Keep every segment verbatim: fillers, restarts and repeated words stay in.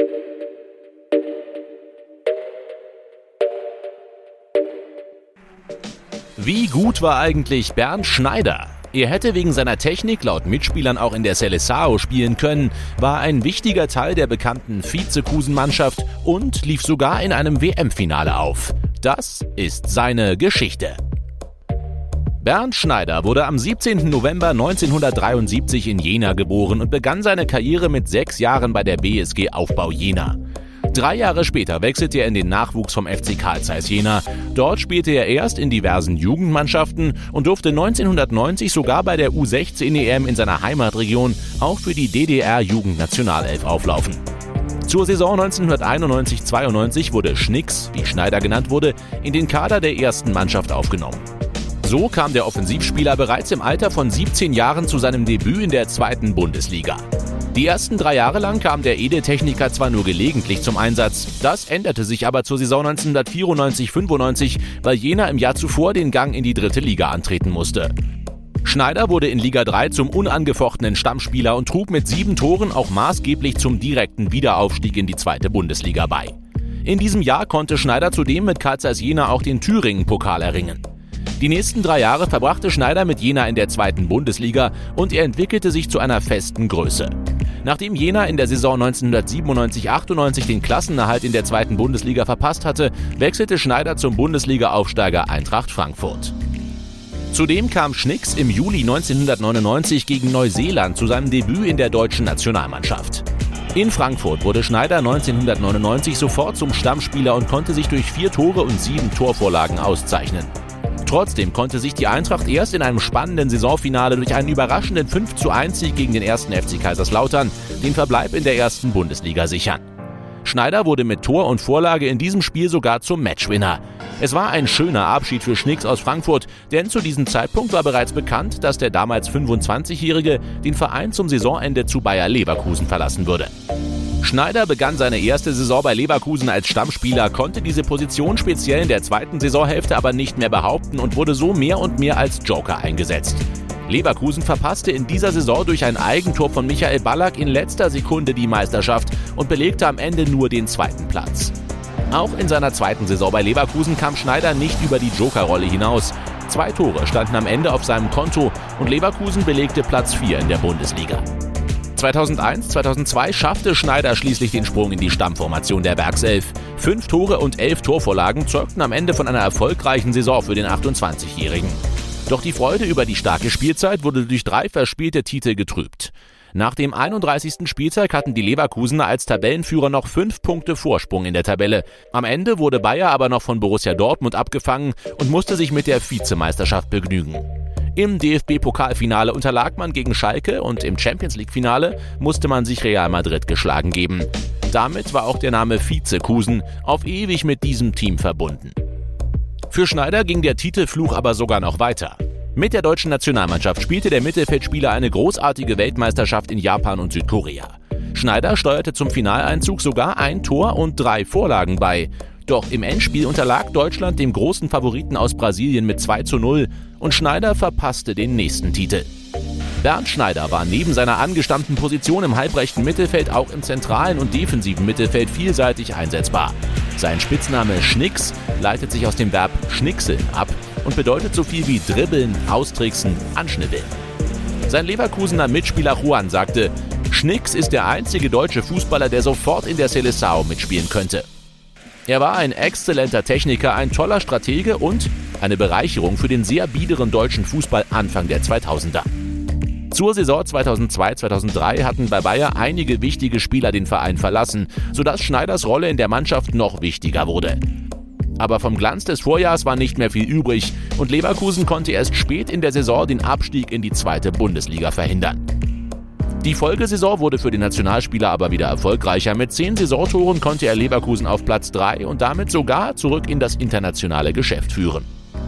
Wie gut war eigentlich Bernd Schneider? Er hätte wegen seiner Technik laut Mitspielern auch in der Seleção spielen können, war ein wichtiger Teil der bekannten Vizekusen-Mannschaft und lief sogar in einem W M-Finale auf. Das ist seine Geschichte. Bernd Schneider wurde am siebzehnten November neunzehnhundertdreiundsiebzig in Jena geboren und begann seine Karriere mit sechs Jahren bei der B S G Aufbau Jena. Drei Jahre später wechselte er in den Nachwuchs vom F C Carl Zeiss Jena. Dort spielte er erst in diversen Jugendmannschaften und durfte neunzehnhundertneunzig sogar bei der U sechzehn E M in seiner Heimatregion auch für die D D R-Jugendnationalelf auflaufen. Zur Saison neunzehnhunderteinundneunzig zweiundneunzig wurde Schnicks, wie Schneider genannt wurde, in den Kader der ersten Mannschaft aufgenommen. So kam der Offensivspieler bereits im Alter von siebzehn Jahren zu seinem Debüt in der zweiten Bundesliga. Die ersten drei Jahre lang kam der Edeltechniker zwar nur gelegentlich zum Einsatz, das änderte sich aber zur Saison neunzehnhundertvierundneunzig fünfundneunzig, weil Jena im Jahr zuvor den Gang in die dritte Liga antreten musste. Schneider wurde in Liga drei zum unangefochtenen Stammspieler und trug mit sieben Toren auch maßgeblich zum direkten Wiederaufstieg in die zweite Bundesliga bei. In diesem Jahr konnte Schneider zudem mit Carl Zeiss Jena auch den Thüringen-Pokal erringen. Die nächsten drei Jahre verbrachte Schneider mit Jena in der zweiten Bundesliga und er entwickelte sich zu einer festen Größe. Nachdem Jena in der Saison neunzehnhundertsiebenundneunzig achtundneunzig den Klassenerhalt in der zweiten Bundesliga verpasst hatte, wechselte Schneider zum Bundesliga-Aufsteiger Eintracht Frankfurt. Zudem kam Schnicks im Juli neunzehnhundertneunundneunzig gegen Neuseeland zu seinem Debüt in der deutschen Nationalmannschaft. In Frankfurt wurde Schneider neunzehnhundertneunundneunzig sofort zum Stammspieler und konnte sich durch vier Tore und sieben Torvorlagen auszeichnen. Trotzdem konnte sich die Eintracht erst in einem spannenden Saisonfinale durch einen überraschenden fünf zu eins Sieg gegen den ersten F C Kaiserslautern den Verbleib in der ersten Bundesliga sichern. Schneider wurde mit Tor und Vorlage in diesem Spiel sogar zum Matchwinner. Es war ein schöner Abschied für Schnicks aus Frankfurt, denn zu diesem Zeitpunkt war bereits bekannt, dass der damals fünfundzwanzigjährige den Verein zum Saisonende zu Bayer Leverkusen verlassen würde. Schneider begann seine erste Saison bei Leverkusen als Stammspieler, konnte diese Position speziell in der zweiten Saisonhälfte aber nicht mehr behaupten und wurde so mehr und mehr als Joker eingesetzt. Leverkusen verpasste in dieser Saison durch ein Eigentor von Michael Ballack in letzter Sekunde die Meisterschaft und belegte am Ende nur den zweiten Platz. Auch in seiner zweiten Saison bei Leverkusen kam Schneider nicht über die Jokerrolle hinaus. Zwei Tore standen am Ende auf seinem Konto und Leverkusen belegte Platz vier in der Bundesliga. zweitausendeins zweitausendzwei schaffte Schneider schließlich den Sprung in die Stammformation der Werkself. Fünf Tore und elf Torvorlagen zeugten am Ende von einer erfolgreichen Saison für den achtundzwanzigjährigen. Doch die Freude über die starke Spielzeit wurde durch drei verspielte Titel getrübt. Nach dem einunddreißigsten Spieltag hatten die Leverkusener als Tabellenführer noch fünf Punkte Vorsprung in der Tabelle. Am Ende wurde Bayer aber noch von Borussia Dortmund abgefangen und musste sich mit der Vizemeisterschaft begnügen. Im D F B-Pokalfinale unterlag man gegen Schalke und im Champions-League-Finale musste man sich Real Madrid geschlagen geben. Damit war auch der Name Vizekusen auf ewig mit diesem Team verbunden. Für Schneider ging der Titelfluch aber sogar noch weiter. Mit der deutschen Nationalmannschaft spielte der Mittelfeldspieler eine großartige Weltmeisterschaft in Japan und Südkorea. Schneider steuerte zum Finaleinzug sogar ein Tor und drei Vorlagen bei. Doch im Endspiel unterlag Deutschland dem großen Favoriten aus Brasilien mit zwei zu null und Schneider verpasste den nächsten Titel. Bernd Schneider war neben seiner angestammten Position im halbrechten Mittelfeld auch im zentralen und defensiven Mittelfeld vielseitig einsetzbar. Sein Spitzname Schnicks leitet sich aus dem Verb schnickseln ab und bedeutet so viel wie dribbeln, austricksen, anschnibbeln. Sein Leverkusener Mitspieler Juan sagte, Schnicks ist der einzige deutsche Fußballer, der sofort in der Seleção mitspielen könnte. Er war ein exzellenter Techniker, ein toller Stratege und eine Bereicherung für den sehr biederen deutschen Fußball Anfang der zweitausender. Zur Saison zweitausendzwei zweitausenddrei hatten bei Bayer einige wichtige Spieler den Verein verlassen, sodass Schneiders Rolle in der Mannschaft noch wichtiger wurde. Aber vom Glanz des Vorjahrs war nicht mehr viel übrig und Leverkusen konnte erst spät in der Saison den Abstieg in die zweite Bundesliga verhindern. Die Folgesaison wurde für den Nationalspieler aber wieder erfolgreicher. Mit zehn Saisontoren konnte er Leverkusen auf Platz drei und damit sogar zurück in das internationale Geschäft führen.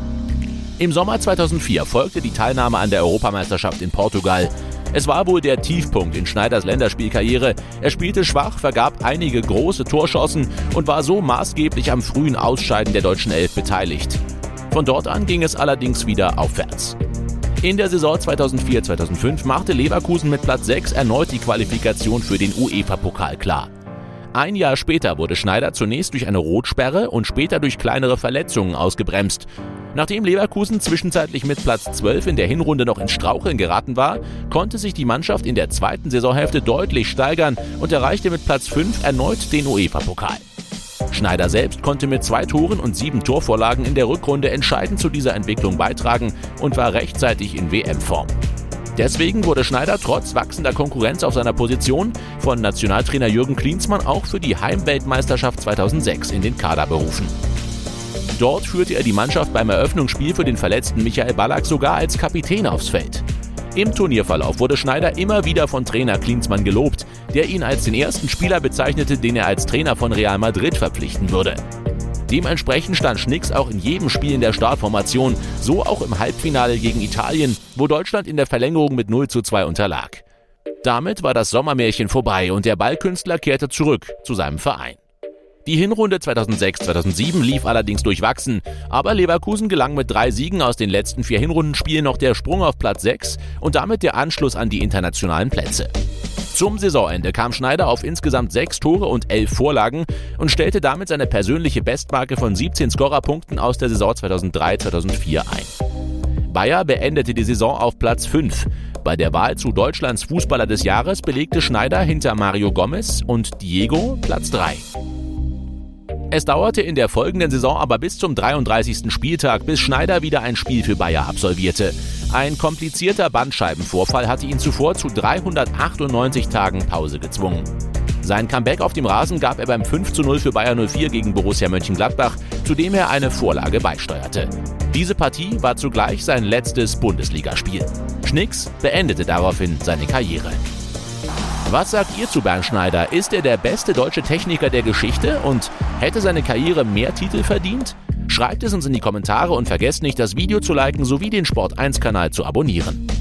Im Sommer zweitausendvier folgte die Teilnahme an der Europameisterschaft in Portugal. Es war wohl der Tiefpunkt in Schneiders Länderspielkarriere. Er spielte schwach, vergab einige große Torchancen und war so maßgeblich am frühen Ausscheiden der deutschen Elf beteiligt. Von dort an ging es allerdings wieder aufwärts. In der Saison zweitausendvier zweitausendfünf machte Leverkusen mit Platz sechs erneut die Qualifikation für den UEFA-Pokal klar. Ein Jahr später wurde Schneider zunächst durch eine Rotsperre und später durch kleinere Verletzungen ausgebremst. Nachdem Leverkusen zwischenzeitlich mit Platz zwölf in der Hinrunde noch ins Straucheln geraten war, konnte sich die Mannschaft in der zweiten Saisonhälfte deutlich steigern und erreichte mit Platz fünf erneut den UEFA-Pokal. Schneider selbst konnte mit zwei Toren und sieben Torvorlagen in der Rückrunde entscheidend zu dieser Entwicklung beitragen und war rechtzeitig in W M-Form. Deswegen wurde Schneider trotz wachsender Konkurrenz auf seiner Position von Nationaltrainer Jürgen Klinsmann auch für die Heimweltmeisterschaft zweitausendsechs in den Kader berufen. Dort führte er die Mannschaft beim Eröffnungsspiel für den verletzten Michael Ballack sogar als Kapitän aufs Feld. Im Turnierverlauf wurde Schneider immer wieder von Trainer Klinsmann gelobt, der ihn als den ersten Spieler bezeichnete, den er als Trainer von Real Madrid verpflichten würde. Dementsprechend stand Schnicks auch in jedem Spiel in der Startformation, so auch im Halbfinale gegen Italien, wo Deutschland in der Verlängerung mit null zu zwei unterlag. Damit war das Sommermärchen vorbei und der Ballkünstler kehrte zurück zu seinem Verein. Die Hinrunde zweitausendsechs zweitausendsieben lief allerdings durchwachsen, aber Leverkusen gelang mit drei Siegen aus den letzten vier Hinrundenspielen noch der Sprung auf Platz sechs und damit der Anschluss an die internationalen Plätze. Zum Saisonende kam Schneider auf insgesamt sechs Tore und elf Vorlagen und stellte damit seine persönliche Bestmarke von siebzehn Scorerpunkten aus der Saison zweitausenddrei zweitausendvier ein. Bayer beendete die Saison auf Platz fünf. Bei der Wahl zu Deutschlands Fußballer des Jahres belegte Schneider hinter Mario Gomez und Diego Platz drei. Es dauerte in der folgenden Saison aber bis zum dreiunddreißigsten Spieltag, bis Schneider wieder ein Spiel für Bayer absolvierte. Ein komplizierter Bandscheibenvorfall hatte ihn zuvor zu dreihundertachtundneunzig Tagen Pause gezwungen. Sein Comeback auf dem Rasen gab er beim fünf zu null für Bayer null vier gegen Borussia Mönchengladbach, zu dem er eine Vorlage beisteuerte. Diese Partie war zugleich sein letztes Bundesligaspiel. Schnicks beendete daraufhin seine Karriere. Was sagt ihr zu Bernd Schneider? Ist er der beste deutsche Techniker der Geschichte und hätte seine Karriere mehr Titel verdient? Schreibt es uns in die Kommentare und vergesst nicht, das Video zu liken sowie den Sport eins Kanal zu abonnieren.